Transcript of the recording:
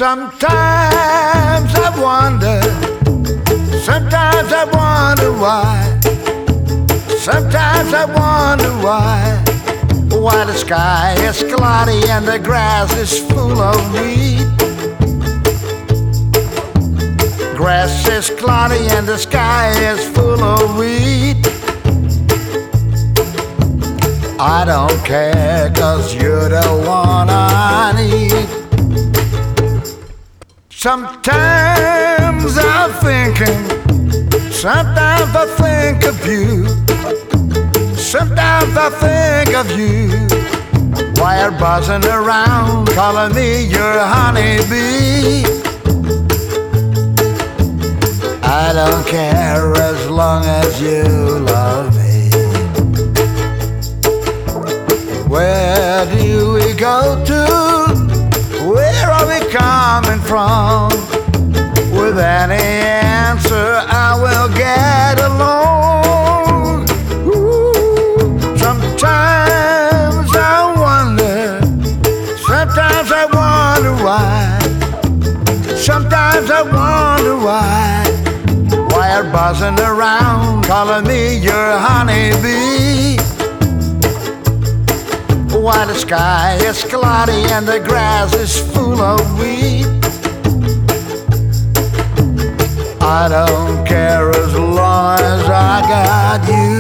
Sometimes I wonder, sometimes I wonder why. Sometimes I wonder why the sky is cloudy and the grass is full of weed. Grass is cloudy and the sky is full of weed. I don't care, 'cause you're the one I need. Sometimes I'm thinking, sometimes I think of you. Sometimes I think of you. Why you're buzzing around, calling me your honeybee. I don't care as long as you love me. Where do we go to? Where are we coming from? With any answer I will get along. Ooh, sometimes I wonder, sometimes I wonder why. Sometimes I wonder why you're buzzing around, calling me your honeybee. Why the sky is cloudy and the grass is full of weed. I don't care as long as I got you.